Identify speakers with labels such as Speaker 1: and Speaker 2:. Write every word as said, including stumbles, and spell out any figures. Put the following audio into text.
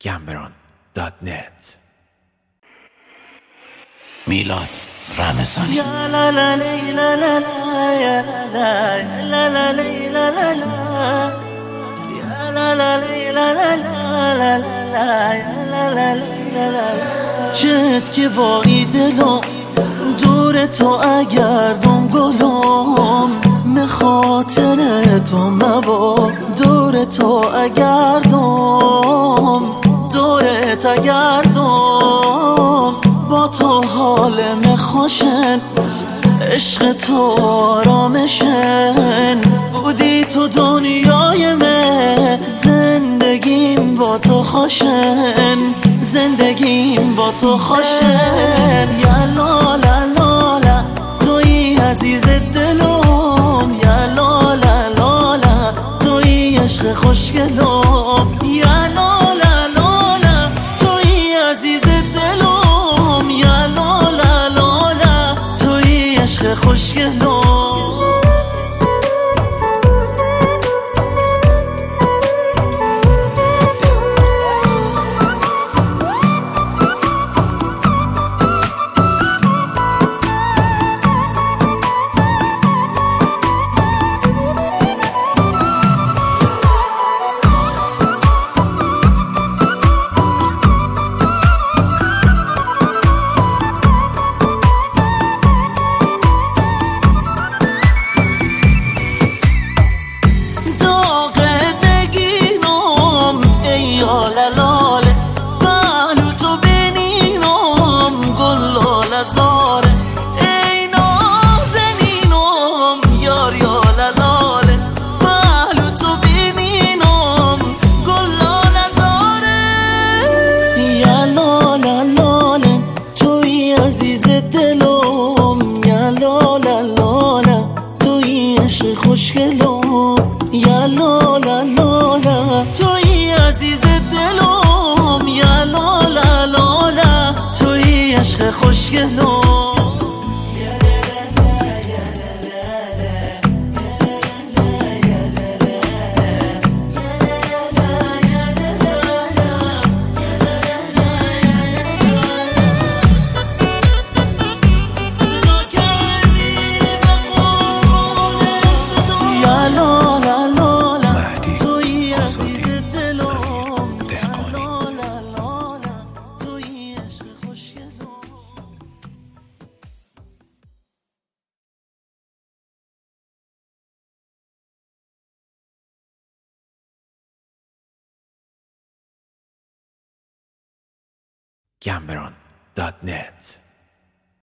Speaker 1: گمبران دات نت.
Speaker 2: میلاد رمضانی.
Speaker 3: یا لا لا لا لا لا یا لا لا لا لا لا لا یا لا لا لا لا لا لا یا لا لا لا. چت که وای دلم دور تو اگردم گلم، به خاطر تو مبا دور تو اگردم، دورت اگردم. با تو حالم خوشن، عشق تو آرامشن، بودی تو دنیای من، زندگیم با تو خوشن، زندگیم با تو خوشن. یا لا لا لا لا توی عزیز دلم، یا لا لا لا لا توی عشق خوشگلم، یا لا لا لا لا توی عزیز دلم، یا لا لا لا لا توی عشق خوشگلم. خوشگلم یا لا لا لا لا توی عزیز دلم، یا لا لا لا لا توی عشق خوشگلم.
Speaker 1: گمبران دات نت.